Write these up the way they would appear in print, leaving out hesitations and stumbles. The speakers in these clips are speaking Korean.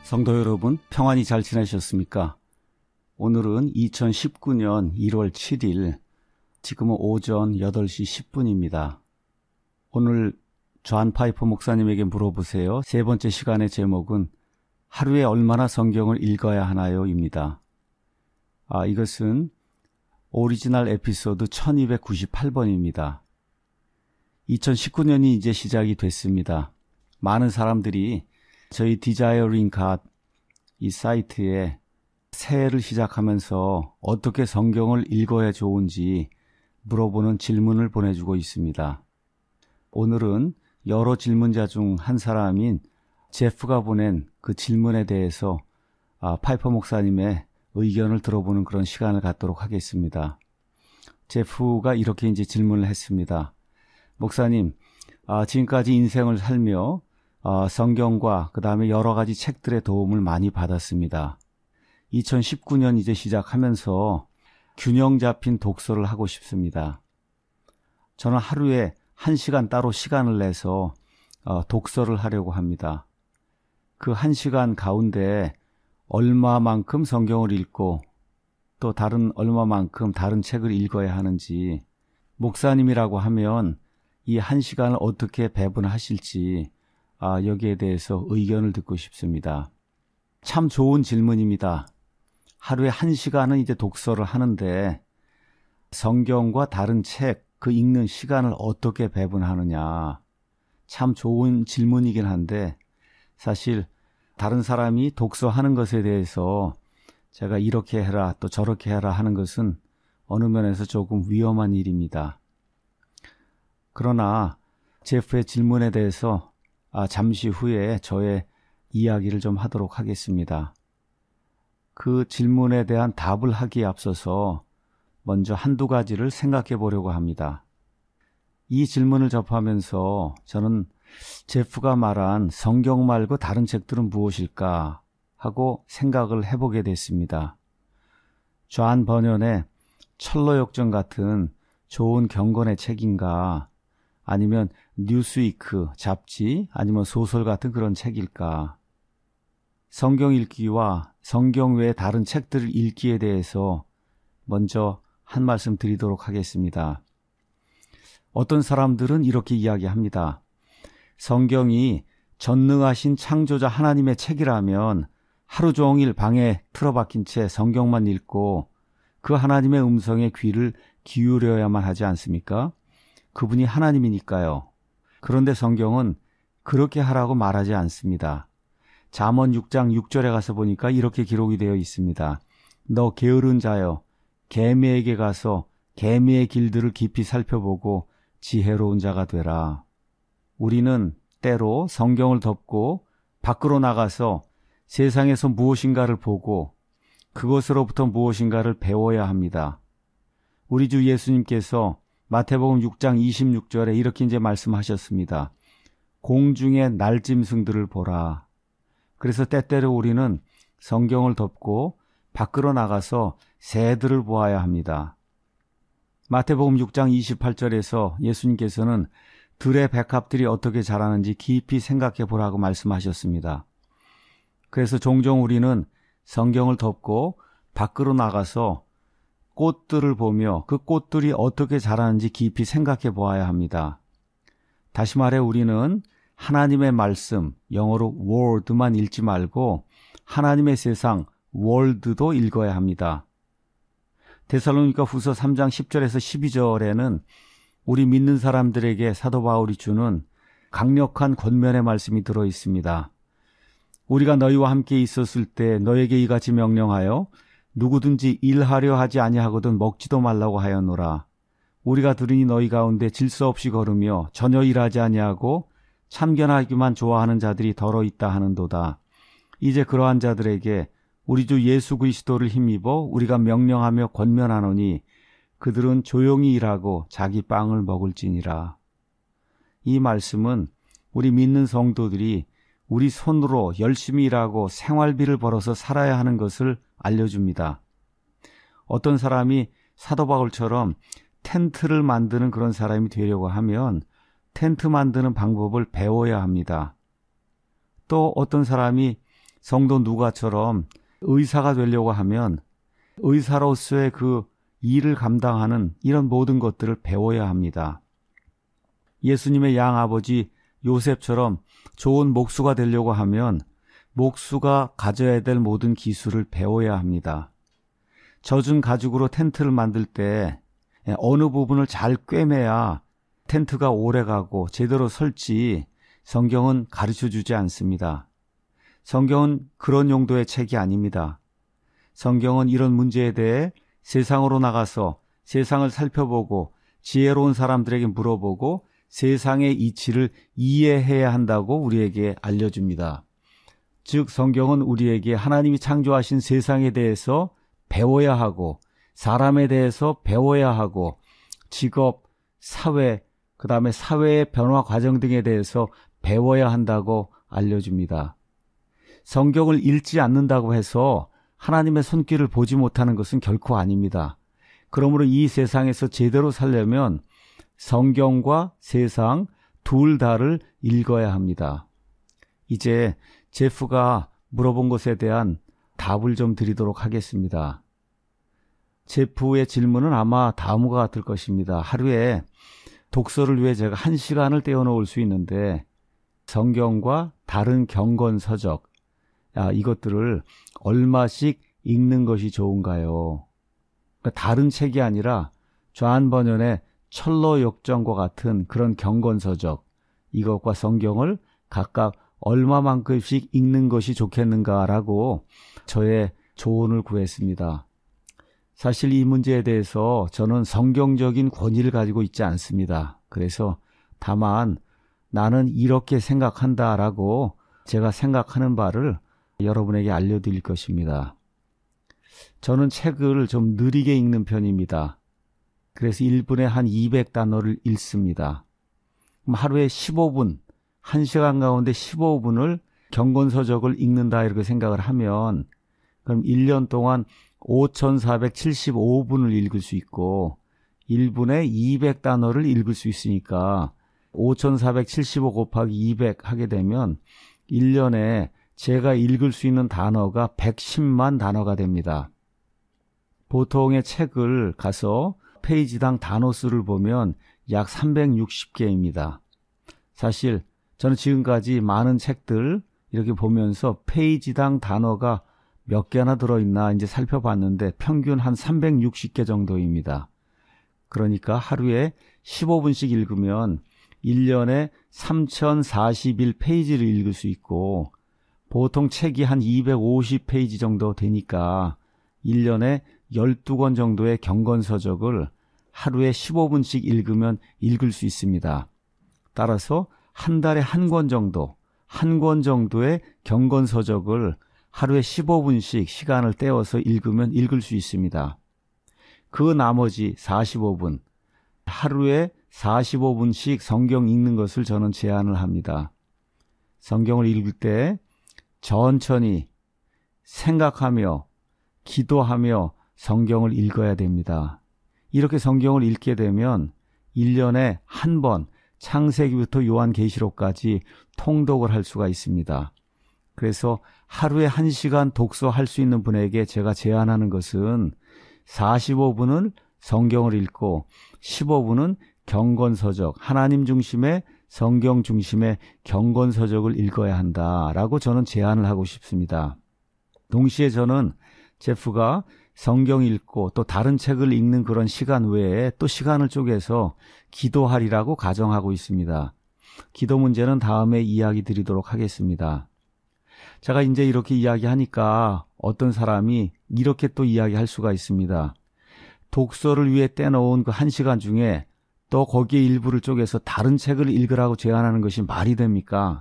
성도 여러분, 평안히 잘 지내셨습니까? 오늘은 2019년 1월 7일, 지금은 오전 8시 10분입니다. 오늘 존 파이퍼 목사님에게 물어보세요. 세 번째 시간의 제목은 하루에 얼마나 성경을 읽어야 하나요? 입니다. 이것은 오리지널 에피소드 1298번입니다. 2019년이 이제 시작이 됐습니다. 많은 사람들이 저희 디자이어링 갓 이 사이트에 새해를 시작하면서 어떻게 성경을 읽어야 좋은지 물어보는 질문을 보내주고 있습니다. 오늘은 여러 질문자 중 한 사람인 제프가 보낸 그 질문에 대해서 파이퍼 목사님의 의견을 들어보는 그런 시간을 갖도록 하겠습니다. 제프가 이렇게 이제 질문을 했습니다. 목사님, 지금까지 인생을 살며 성경과 그 다음에 여러 가지 책들의 도움을 많이 받았습니다. 2019년 이제 시작하면서 균형 잡힌 독서를 하고 싶습니다. 저는 하루에 1시간 따로 시간을 내서 독서를 하려고 합니다. 그 1시간 가운데 얼마만큼 성경을 읽고 또 얼마만큼 다른 책을 읽어야 하는지, 목사님이라고 하면 이 1시간을 어떻게 배분하실지 여기에 대해서 의견을 듣고 싶습니다. 참 좋은 질문입니다. 하루에 1시간은 이제 독서를 하는데 성경과 다른 책, 그 읽는 시간을 어떻게 배분하느냐. 참 좋은 질문이긴 한데 사실 다른 사람이 독서하는 것에 대해서 제가 이렇게 해라 또 저렇게 해라 하는 것은 어느 면에서 조금 위험한 일입니다. 그러나 제프의 질문에 대해서 잠시 후에 저의 이야기를 좀 하도록 하겠습니다. 그 질문에 대한 답을 하기에 앞서서 먼저 한두 가지를 생각해 보려고 합니다. 이 질문을 접하면서 저는 제프가 말한 성경 말고 다른 책들은 무엇일까 하고 생각을 해보게 됐습니다. 존 버년의 철로역정 같은 좋은 경건의 책인가, 아니면 뉴스위크 잡지, 아니면 소설 같은 그런 책일까? 성경 읽기와 성경 외의 다른 책들을 읽기에 대해서 먼저 한 말씀 드리도록 하겠습니다. 어떤 사람들은 이렇게 이야기합니다. 성경이 전능하신 창조자 하나님의 책이라면 하루 종일 방에 틀어박힌 채 성경만 읽고 그 하나님의 음성에 귀를 기울여야만 하지 않습니까? 그분이 하나님이니까요. 그런데 성경은 그렇게 하라고 말하지 않습니다. 잠언 6장 6절에 가서 보니까 이렇게 기록이 되어 있습니다. 너 게으른 자여, 개미에게 가서 개미의 길들을 깊이 살펴보고 지혜로운 자가 되라. 우리는 때로 성경을 덮고 밖으로 나가서 세상에서 무엇인가를 보고 그것으로부터 무엇인가를 배워야 합니다. 우리 주 예수님께서 마태복음 6장 26절에 이렇게 이제 말씀하셨습니다. 공중의 날짐승들을 보라. 그래서 때때로 우리는 성경을 덮고 밖으로 나가서 새들을 보아야 합니다. 마태복음 6장 28절에서 예수님께서는 들의 백합들이 어떻게 자라는지 깊이 생각해 보라고 말씀하셨습니다. 그래서 종종 우리는 성경을 덮고 밖으로 나가서 꽃들을 보며 그 꽃들이 어떻게 자라는지 깊이 생각해 보아야 합니다. 다시 말해 우리는 하나님의 말씀, 영어로 word만 읽지 말고 하나님의 세상, world도 읽어야 합니다. 데살로니가 후서 3장 10절에서 12절에는 우리 믿는 사람들에게 사도 바울이 주는 강력한 권면의 말씀이 들어 있습니다. 우리가 너희와 함께 있었을 때 너에게 이같이 명령하여 누구든지 일하려 하지 아니하거든 먹지도 말라고 하였노라. 우리가 들으니 너희 가운데 질서 없이 걸으며 전혀 일하지 아니하고 참견하기만 좋아하는 자들이 더러 있다 하는도다. 이제 그러한 자들에게 우리 주 예수 그리스도를 힘입어 우리가 명령하며 권면하노니 그들은 조용히 일하고 자기 빵을 먹을지니라. 이 말씀은 우리 믿는 성도들이 우리 손으로 열심히 일하고 생활비를 벌어서 살아야 하는 것을 알려줍니다. 어떤 사람이 사도 바울처럼 텐트를 만드는 그런 사람이 되려고 하면 텐트 만드는 방법을 배워야 합니다. 또 어떤 사람이 성도 누가처럼 의사가 되려고 하면 의사로서의 그 일을 감당하는 이런 모든 것들을 배워야 합니다. 예수님의 양아버지 요셉처럼 좋은 목수가 되려고 하면 목수가 가져야 될 모든 기술을 배워야 합니다. 젖은 가죽으로 텐트를 만들 때 어느 부분을 잘 꿰매야 텐트가 오래가고 제대로 설지 성경은 가르쳐주지 않습니다. 성경은 그런 용도의 책이 아닙니다. 성경은 이런 문제에 대해 세상으로 나가서 세상을 살펴보고 지혜로운 사람들에게 물어보고 세상의 이치를 이해해야 한다고 우리에게 알려줍니다. 즉 성경은 우리에게 하나님이 창조하신 세상에 대해서 배워야 하고 사람에 대해서 배워야 하고 직업, 사회, 그 다음에 사회의 변화 과정 등에 대해서 배워야 한다고 알려줍니다. 성경을 읽지 않는다고 해서 하나님의 손길을 보지 못하는 것은 결코 아닙니다. 그러므로 이 세상에서 제대로 살려면 성경과 세상 둘 다를 읽어야 합니다. 이제 제프가 물어본 것에 대한 답을 좀 드리도록 하겠습니다. 제프의 질문은 아마 다음과 같을 것입니다. 하루에 독서를 위해 제가 1시간을 떼어놓을 수 있는데 성경과 다른 경건서적, 이것들을 얼마씩 읽는 것이 좋은가요? 그러니까 다른 책이 아니라 좌한 번연의 철로역정과 같은 그런 경건서적, 이것과 성경을 각각 얼마만큼씩 읽는 것이 좋겠는가라고 저의 조언을 구했습니다. 사실 이 문제에 대해서 저는 성경적인 권위를 가지고 있지 않습니다. 그래서 다만 나는 이렇게 생각한다라고 제가 생각하는 바를 여러분에게 알려드릴 것입니다. 저는 책을 좀 느리게 읽는 편입니다. 그래서 1분에 한 200단어를 읽습니다. 그럼 하루에 15분, 1시간 가운데 15분을 경건서적을 읽는다 이렇게 생각을 하면 그럼 1년 동안 5,475분을 읽을 수 있고 1분에 200단어를 읽을 수 있으니까 5,475 곱하기 200 하게 되면 1년에 제가 읽을 수 있는 단어가 110만 단어가 됩니다. 보통의 책을 가서 페이지당 단어 수를 보면 약 360개입니다. 사실 저는 지금까지 많은 책들 이렇게 보면서 페이지당 단어가 몇 개나 들어있나 이제 살펴봤는데 평균 한 360개 정도입니다. 그러니까 하루에 15분씩 읽으면 1년에 3041페이지를 읽을 수 있고 보통 책이 한 250페이지 정도 되니까 1년에 12권 정도의 경건서적을 하루에 15분씩 읽으면 읽을 수 있습니다. 따라서 한 달에 한 권 정도의 경건서적을 하루에 15분씩 시간을 떼어서 읽으면 읽을 수 있습니다. 그 나머지 45분, 하루에 45분씩 성경 읽는 것을 저는 제안을 합니다. 성경을 읽을 때 천천히 생각하며 기도하며 성경을 읽어야 됩니다. 이렇게 성경을 읽게 되면 1년에 한 번 창세기부터 요한계시록까지 통독을 할 수가 있습니다. 그래서 하루에 1시간 독서할 수 있는 분에게 제가 제안하는 것은 45분은 성경을 읽고 15분은 경건서적, 하나님 중심의 성경 중심의 경건서적을 읽어야 한다라고 저는 제안을 하고 싶습니다. 동시에 저는 제프가 성경 읽고 또 다른 책을 읽는 그런 시간 외에 또 시간을 쪼개서 기도하리라고 가정하고 있습니다. 기도 문제는 다음에 이야기 드리도록 하겠습니다. 제가 이제 이렇게 이야기하니까 어떤 사람이 이렇게 또 이야기할 수가 있습니다. 독서를 위해 떼놓은 그 1시간 중에 또 거기에 일부를 쪼개서 다른 책을 읽으라고 제안하는 것이 말이 됩니까?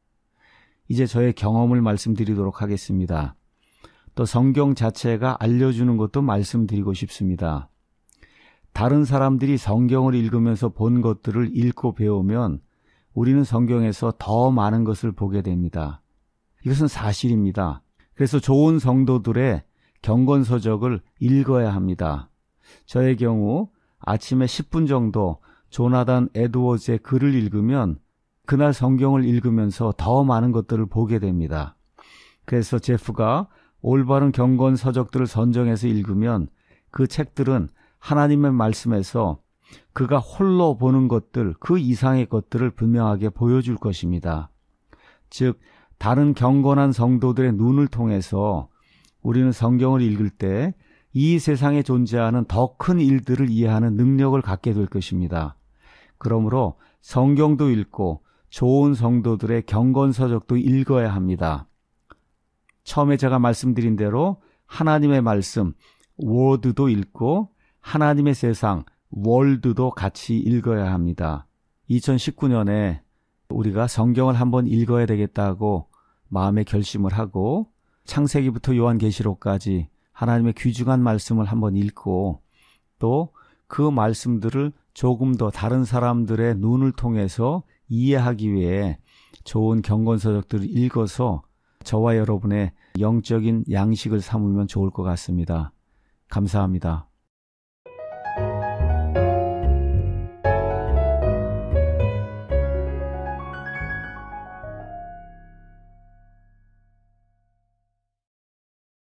이제 저의 경험을 말씀드리도록 하겠습니다. 또 성경 자체가 알려주는 것도 말씀드리고 싶습니다. 다른 사람들이 성경을 읽으면서 본 것들을 읽고 배우면 우리는 성경에서 더 많은 것을 보게 됩니다. 이것은 사실입니다. 그래서 좋은 성도들의 경건서적을 읽어야 합니다. 저의 경우 아침에 10분 정도 조나단 에드워즈의 글을 읽으면 그날 성경을 읽으면서 더 많은 것들을 보게 됩니다. 그래서 제프가 올바른 경건 서적들을 선정해서 읽으면 그 책들은 하나님의 말씀에서 그가 홀로 보는 것들, 그 이상의 것들을 분명하게 보여줄 것입니다. 즉, 다른 경건한 성도들의 눈을 통해서 우리는 성경을 읽을 때 이 세상에 존재하는 더 큰 일들을 이해하는 능력을 갖게 될 것입니다. 그러므로 성경도 읽고 좋은 성도들의 경건서적도 읽어야 합니다. 처음에 제가 말씀드린 대로 하나님의 말씀, 워드도 읽고 하나님의 세상, 월드도 같이 읽어야 합니다. 2019년에 우리가 성경을 한번 읽어야 되겠다고 마음에 결심을 하고 창세기부터 요한계시록까지 하나님의 귀중한 말씀을 한번 읽고 또 그 말씀들을 조금 더 다른 사람들의 눈을 통해서 이해하기 위해 좋은 경건서적들을 읽어서 저와 여러분의 영적인 양식을 삼으면 좋을 것 같습니다. 감사합니다.